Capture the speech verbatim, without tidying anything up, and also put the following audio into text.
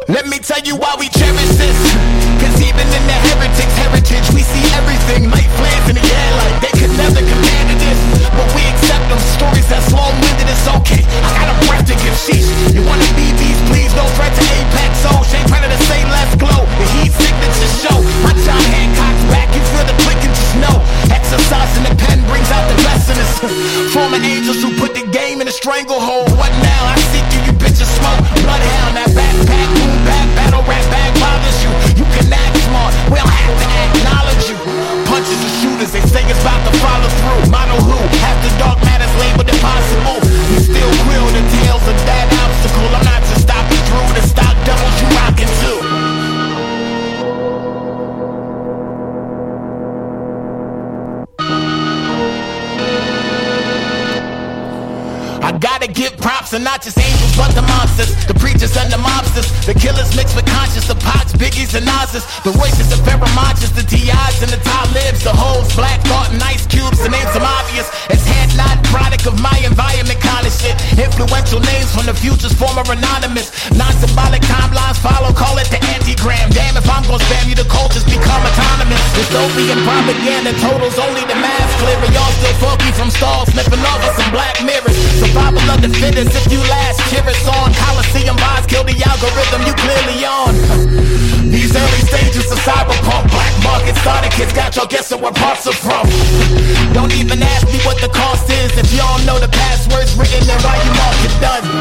Let me tell you why we cherish this. Cause even in the heretics heritage, we see everything. Light flares in the air like they could never compare to this. But we accept them stories that's long-winded, it's okay. I got a breath to give, sheesh. You wanna be these, please, no threat to Apex. So Shane trying to say let's glow. The heat signature show. My John Hancock's back, you feel the click and just know. Exercise in the pen brings out the best in us. Former angels who put the game in a stranglehold. What now? I see through you bitches smoke. Bloodhound, that backpack, boom back, battle rap bag bothers you. You can act smart, we don't have to acknowledge you. Punches and shooters, they say it's about to follow through. Mono who, after dark matters labeled impossible. We still grill the tales of that obstacle. I'm not just stopping through the stock doubles you rockin' too. I gotta give props and not just angels but the monsters. The preachers and the mobsters. The killers mixed with conscious. The Pots, Biggies and Nas's. The voices of Pheromonches. The T Is and the Talibs. The hoes, Black Thought and Ice Cubes. The names some obvious. It's head nod product of my environment kind of shit. Influential names from the future's former anonymous. Non-symbolic timelines follow, call it the anti-gram. Damn if I'm gonna spam you, the cultures become autonomous. Dystopian propaganda totals only the mass clearer. Y'all still funky from stalls, sniffing off of some black mirrors. Survival of the fittest, if you last, cheer us on. Coliseum vibes, kill the algorithm, you clearly on. These early stages of cyberpunk, black market starter kids got y'all guessing where parts are from. Don't even ask me what the cost is if you don't know the passwords written and why you mark it done.